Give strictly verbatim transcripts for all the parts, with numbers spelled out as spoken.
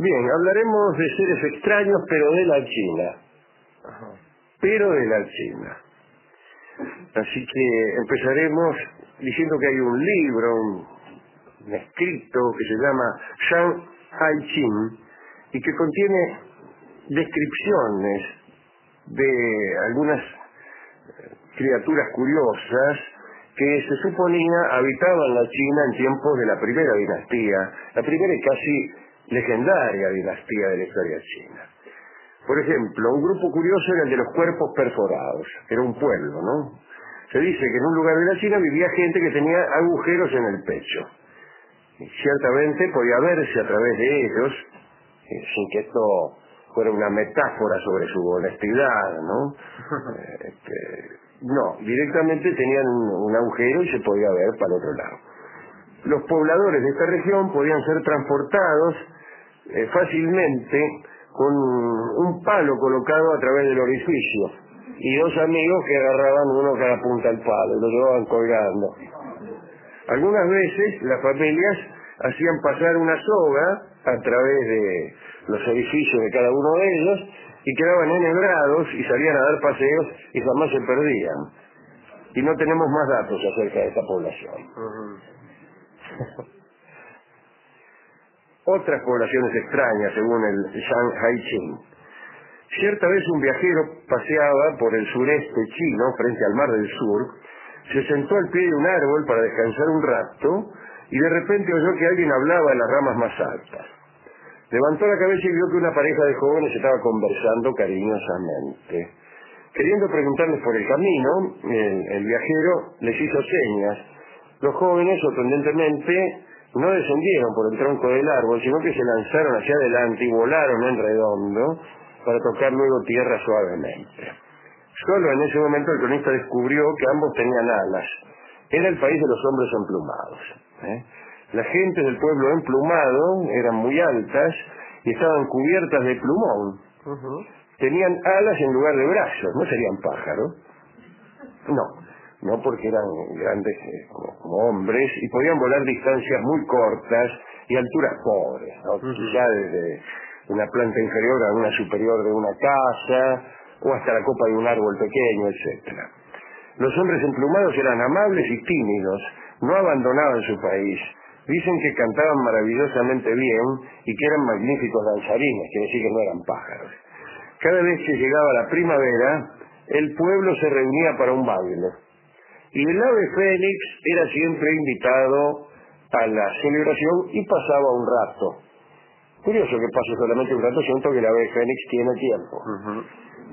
Bien, hablaremos de seres extraños, pero de la China. Ajá. Pero de la China. Así que empezaremos diciendo que hay un libro, un, un escrito que se llama Zhang Hai-Ching y que contiene descripciones de algunas criaturas curiosas que se suponía habitaban la China en tiempos de la primera dinastía, la primera y casi legendaria dinastía de la historia china. Por ejemplo, un grupo curioso era el de los cuerpos perforados, era un pueblo, ¿no? Se dice que en un lugar de la China vivía gente que tenía agujeros en el pecho. Y ciertamente podía verse a través de ellos, eh, sin que esto fuera una metáfora sobre su honestidad, ¿no? Eh, este, no, directamente tenían un, un agujero y se podía ver para el otro lado. Los pobladores de esta región podían ser transportados eh, fácilmente con un palo colocado a través del orificio y dos amigos que agarraban uno cada punta al palo y lo llevaban colgando. Algunas veces las familias hacían pasar una soga a través de los orificios de cada uno de ellos y quedaban enhebrados y salían a dar paseos y jamás se perdían. Y no tenemos más datos acerca de esta población. Ajá. Otras poblaciones extrañas, según el Zhang Hai-Ching. Cierta vez un viajero paseaba por el sureste chino, frente al Mar del Sur, se sentó al pie de un árbol para descansar un rato y de repente oyó que alguien hablaba en las ramas más altas. Levantó la cabeza y vio que una pareja de jóvenes estaba conversando cariñosamente. Queriendo preguntarles por el camino, el, el viajero les hizo señas. Los jóvenes, sorprendentemente, no descendieron por el tronco del árbol, sino que se lanzaron hacia adelante y volaron en redondo para tocar luego tierra suavemente. Solo en ese momento el cronista descubrió que ambos tenían alas. Era el país de los hombres emplumados. ¿eh? Las gentes del pueblo emplumado eran muy altas y estaban cubiertas de plumón. Uh-huh. Tenían alas en lugar de brazos, no serían pájaros. No, no porque eran grandes eh, como, como hombres y podían volar distancias muy cortas y alturas pobres, ¿no? Uh-huh. Quizá desde una planta inferior a una superior de una casa o hasta la copa de un árbol pequeño, etcétera. Los hombres emplumados eran amables y tímidos, no abandonaban su país. Dicen que cantaban maravillosamente bien y que eran magníficos danzarines, quiere decir que no eran pájaros. Cada vez que llegaba la primavera, el pueblo se reunía para un baile. Y el ave fénix era siempre invitado a la celebración y pasaba un rato. Curioso que pase solamente un rato, siento que el ave fénix tiene tiempo. Uh-huh.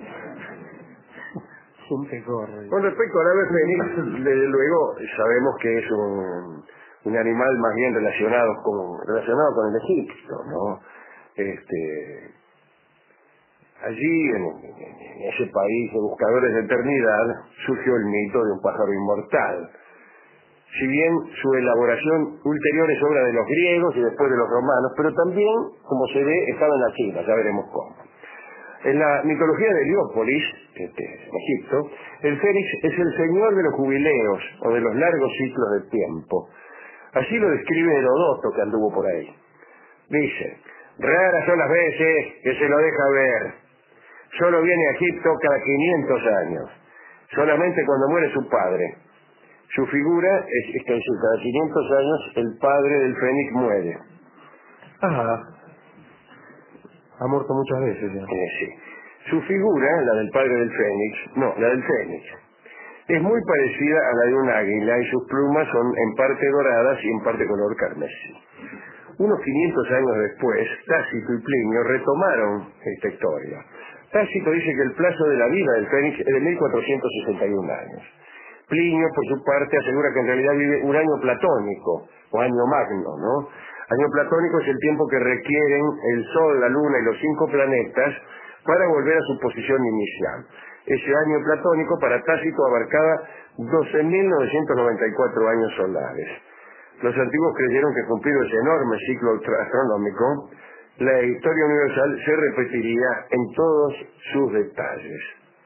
Siempre corre. Con respecto al ave fénix, desde luego sabemos que es un, un animal más bien relacionado con, relacionado con el Egipto, ¿no? Este, allí, en, en ese país de buscadores de eternidad, surgió el mito de un pájaro inmortal. Si bien su elaboración ulterior es obra de los griegos y después de los romanos, pero también, como se ve, estaba en la China, ya veremos cómo. En la mitología de Heliópolis, este, en Egipto, el fénix es el señor de los jubileos o de los largos ciclos de tiempo. Así lo describe Herodoto, que anduvo por ahí. Dice: raras son las veces que se lo deja ver. Solo viene a Egipto cada quinientos años, solamente cuando muere su padre. Su figura es, es que cada quinientos años el padre del fénix muere. Ajá. Ha muerto muchas veces ya. Eh, sí. Su figura, la del padre del fénix, no, la del fénix, es muy parecida a la de un águila y sus plumas son en parte doradas y en parte color carmesí. Unos quinientos años después, Tácito y Plinio retomaron esta historia. Tácito dice que el plazo de la vida del fénix es de mil cuatrocientos sesenta y un años. Plinio, por su parte, asegura que en realidad vive un año platónico, o año magno, ¿no? Año platónico es el tiempo que requieren el Sol, la Luna y los cinco planetas para volver a su posición inicial. Ese año platónico para Tácito abarcaba doce mil novecientos noventa y cuatro años solares. Los antiguos creyeron que cumplido ese enorme ciclo astronómico, la historia universal se repetiría en todos sus detalles.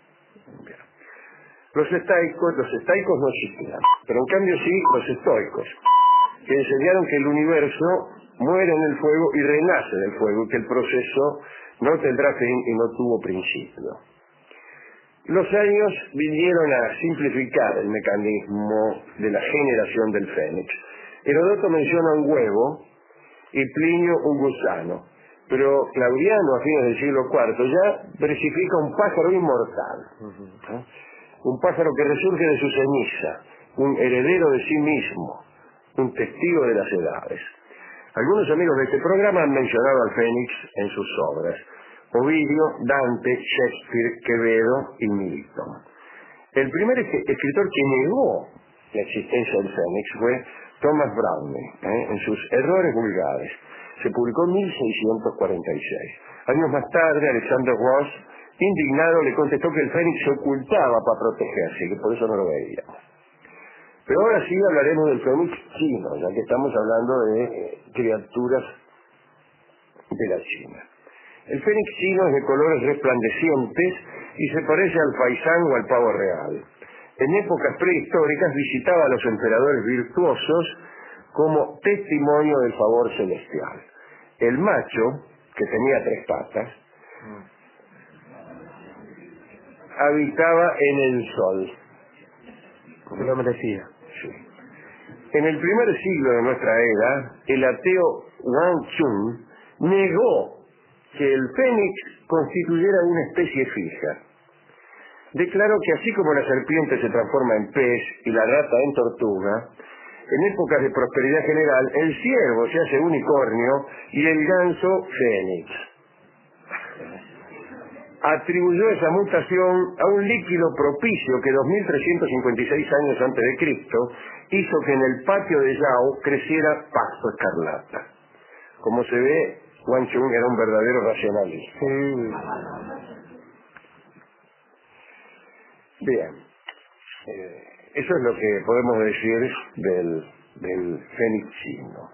Los estoicos, los estoicos no existían, pero en cambio sí los estoicos, que enseñaron que el universo muere en el fuego y renace del fuego, y que el proceso no tendrá fin y no tuvo principio. Los años vinieron a simplificar el mecanismo de la generación del fénix. Heródoto menciona un huevo y Plinio un gusano, pero Claudiano, a fines del siglo cuarto, ya versifica un pájaro inmortal, ¿eh? Un pájaro que resurge de su ceniza, un heredero de sí mismo, un testigo de las edades. Algunos amigos de este programa han mencionado al fénix en sus obras: Ovidio, Dante, Shakespeare, Quevedo y Milton. El primer escritor que negó la existencia del fénix fue Thomas Browne, ¿eh? en sus Errores vulgares. Se publicó en mil seiscientos cuarenta y seis. Años más tarde, Alexander Ross, indignado, le contestó que el fénix se ocultaba para protegerse y que por eso no lo veía. Pero ahora sí hablaremos del fénix chino, ya que estamos hablando de eh, criaturas de la China. El fénix chino es de colores resplandecientes y se parece al faisán o al pavo real. En épocas prehistóricas visitaba a los emperadores virtuosos como testimonio del favor celestial. El macho, que tenía tres patas, habitaba en el sol. Porque lo merecía. Sí. En el primer siglo de nuestra era, el ateo Wang Chun negó que el fénix constituyera una especie fija. Declaró que así como la serpiente se transforma en pez y la rata en tortuga, en épocas de prosperidad general, el ciervo se hace unicornio y el ganso fénix. Atribuyó esa mutación a un líquido propicio que dos mil trescientos cincuenta y seis años antes de Cristo hizo que en el patio de Yao creciera pasto escarlata. Como se ve, Wang Chun era un verdadero racionalista. Sí. Bien, eh, eso es lo que podemos decir del, del fénix chino.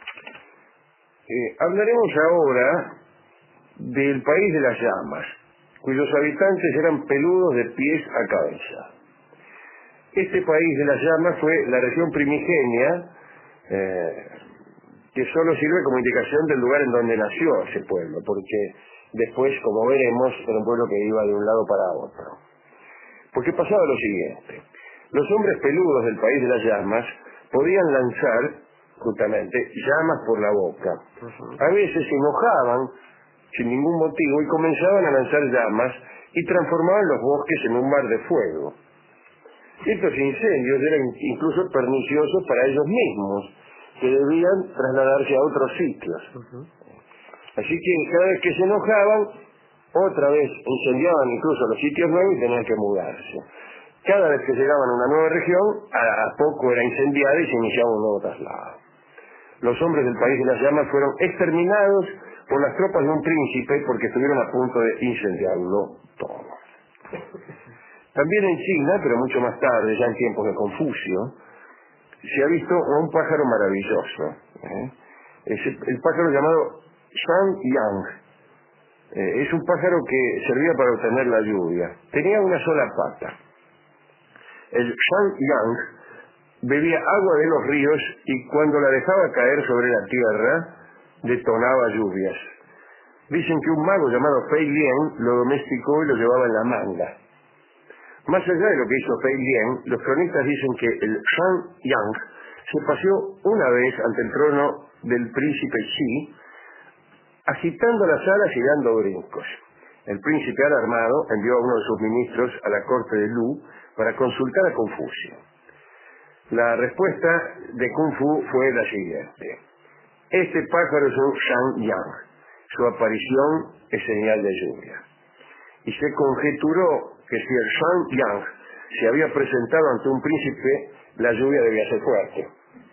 Eh, hablaremos ahora del país de las llamas, cuyos habitantes eran peludos de pies a cabeza. Este país de las llamas fue la región primigenia, eh, que solo sirve como indicación del lugar en donde nació ese pueblo, porque después, como veremos, era un pueblo que iba de un lado para otro. Porque pasaba lo siguiente: los hombres peludos del país de las llamas podían lanzar, justamente, llamas por la boca. A veces se enojaban sin ningún motivo y comenzaban a lanzar llamas y transformaban los bosques en un mar de fuego. Estos incendios eran incluso perniciosos para ellos mismos, que debían trasladarse a otros sitios. Así que cada vez que se enojaban, otra vez incendiaban incluso los sitios nuevos y tenían que mudarse. Cada vez que llegaban a una nueva región, a poco era incendiada y se iniciaba un nuevo traslado. Los hombres del país de las llamas fueron exterminados por las tropas de un príncipe porque estuvieron a punto de incendiarlo todo. También en China, pero mucho más tarde, ya en tiempos de Confucio, se ha visto un pájaro maravilloso. ¿eh? Es el, el pájaro llamado Shan Yang. Eh, es un pájaro que servía para obtener la lluvia. Tenía una sola pata. El Shan Yang bebía agua de los ríos y cuando la dejaba caer sobre la tierra, detonaba lluvias. Dicen que un mago llamado Fei Lian lo domesticó y lo llevaba en la manga. Más allá de lo que hizo Fei Lian, los cronistas dicen que el Shan Yang se paseó una vez ante el trono del príncipe Xi, agitando las alas y dando brincos. El príncipe, alarmado, envió a uno de sus ministros a la corte de Lu para consultar a Confucio. La respuesta de Kung Fu fue la siguiente: este pájaro es un Shan Yang. Su aparición es señal de lluvia. Y se conjeturó que si el Shan Yang se había presentado ante un príncipe, la lluvia debía ser fuerte.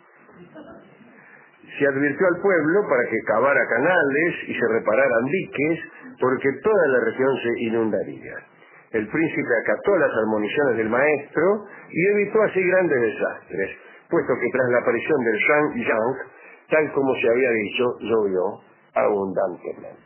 Se advirtió al pueblo para que cavara canales y se repararan diques, porque toda la región se inundaría. El príncipe acató las admoniciones del maestro y evitó así grandes desastres, puesto que tras la aparición del Shan Yang, tal como se había dicho, llovió abundantemente.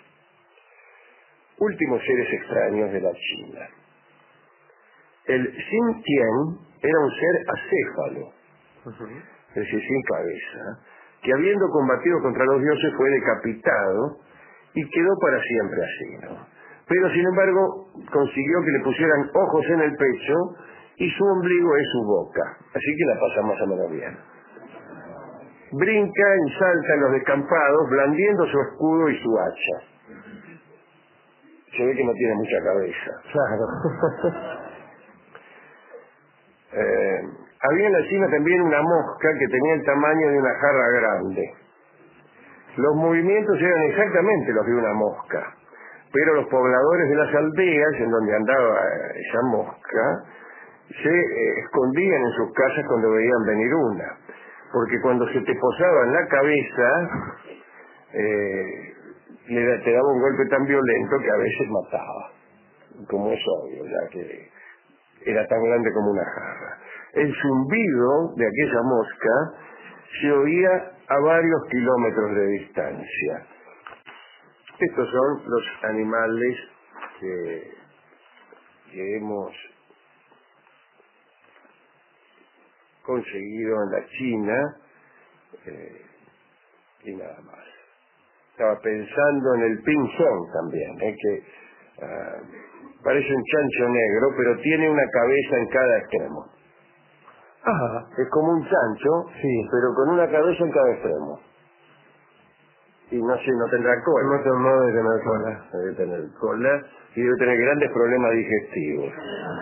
Últimos seres extraños de la China. El Xin Tian era un ser acéfalo, es decir, sin cabeza, que habiendo combatido contra los dioses fue decapitado y quedó para siempre así, ¿no? Pero sin embargo consiguió que le pusieran ojos en el pecho y su ombligo es su boca, así que la pasa más o menos bien. Brinca y salta en los descampados blandiendo su escudo y su hacha. Se ve que no tiene mucha cabeza. Claro. eh, había en la China también una mosca que tenía el tamaño de una jarra grande. Los movimientos eran exactamente los de una mosca, pero los pobladores de las aldeas en donde andaba esa mosca se eh, escondían en sus casas cuando veían venir una, porque cuando se te posaba en la cabeza eh, le, te daba un golpe tan violento que a veces mataba, como es obvio, ya que era tan grande como una jarra. El zumbido de aquella mosca se oía a varios kilómetros de distancia. Estos son los animales que, que hemos conseguido en la China eh, y nada más. Estaba pensando en el pinzón también, eh, que uh, parece un chancho negro, pero tiene una cabeza en cada extremo. Ajá. Es como un chancho, sí, pero con una cabeza en cada extremo. Y no sé, no tendrá cola. No, no debe tener cola. Debe tener cola y debe tener grandes problemas digestivos.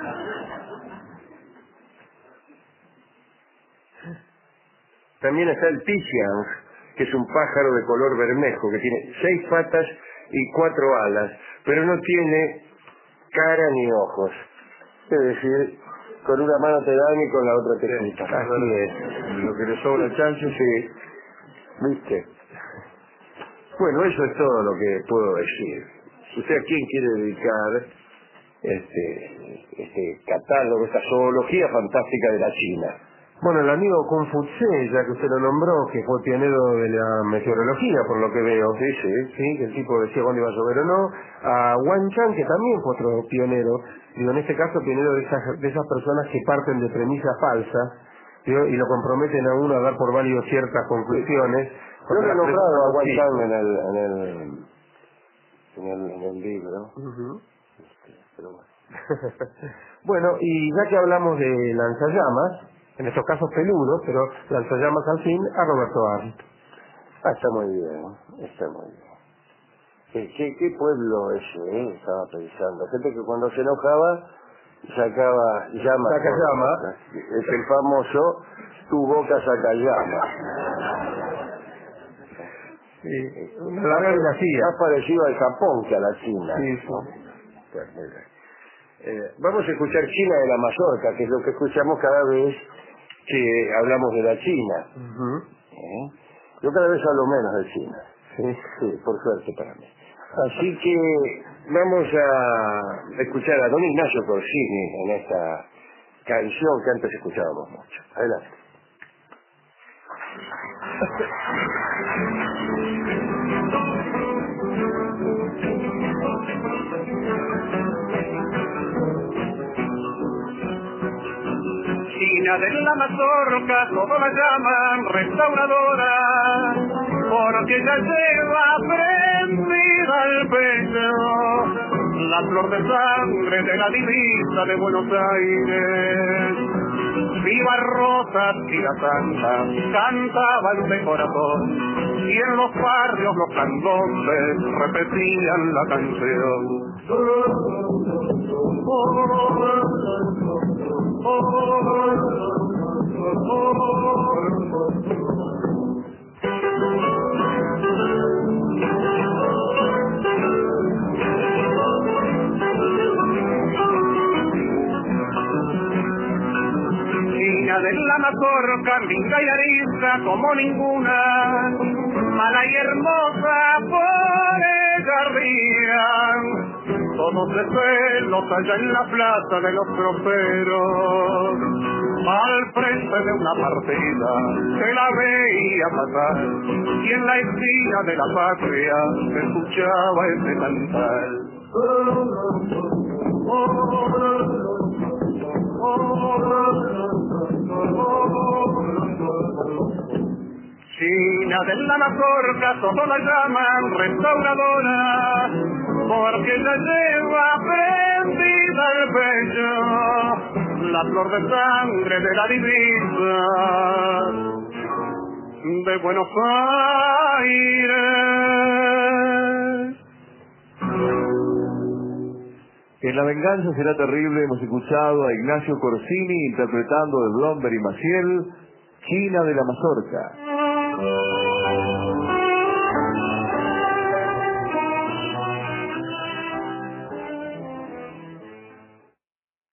También está el pixiang, que es un pájaro de color bermejo, que tiene seis patas y cuatro alas, pero no tiene cara ni ojos. Es decir, con una mano te dan y con la otra te quitan. Así es. Lo que le sobra al chancho, sí. ¿Viste? Bueno, eso es todo lo que puedo decir. Si usted a quién quiere dedicar este, este catálogo, esta zoología fantástica de la China. Bueno, el amigo Kung Fu Tse, ya que usted lo nombró, que fue pionero de la meteorología, por lo que veo. Sí, sí. Sí, que el tipo decía cuándo iba a llover o no. A Wan Chan, que también fue otro pionero. Digo, en este caso, pionero de esas, de esas personas que parten de premisas falsas, digo, y lo comprometen a uno a dar por válido ciertas conclusiones. Yo lo he nombrado a Wan Sí. Chan en el, en el, en el, en el libro. Uh-huh. Este, pero bueno. Bueno, y ya que hablamos de lanzallamas, en estos casos peludos, pero lanzallamas al fin, a Roberto Arlt. Ah, está muy bien, está muy bien. ¿Qué, qué, qué pueblo ese, eh? Estaba pensando. Gente que cuando se enojaba sacaba llamas. Saca llama. Es el famoso tu boca saca llama. Sí, una larga dinastía. Más parecido al Japón que a la China. Sí, sí. ¿No? Pues, muy bien. Eh, vamos a escuchar China de la Mazorca, que es lo que escuchamos cada vez que hablamos de la China. Uh-huh. ¿Eh? Yo cada vez hablo menos de China. Sí. Sí, por suerte para mí. Así que vamos a escuchar a don Ignacio Corsini en esta canción que antes escuchábamos mucho. Adelante. China de la Mazorca, todos la llaman restauradora, porque ya lleva prendida al pecho la flor de sangre de la divisa de Buenos Aires. Viva Rosas y la Santa cantaban de corazón, y en los barrios los candombes repetían la canción. China de la Mazorca, linda y arisca como ninguna, mala y hermosa por ella rían. Todos de celos allá en la plaza de los troperos, al frente de una partida se la veía pasar, y en la esquina de la patria se escuchaba ese cantar. China China de la mazorca, todos la llaman restauradora, porque ella lleva prendida al pecho la flor de sangre de la divisa de Buenos Aires. En La venganza será terrible hemos escuchado a Ignacio Corsini interpretando de Blomberg y Maciel, China de la mazorca.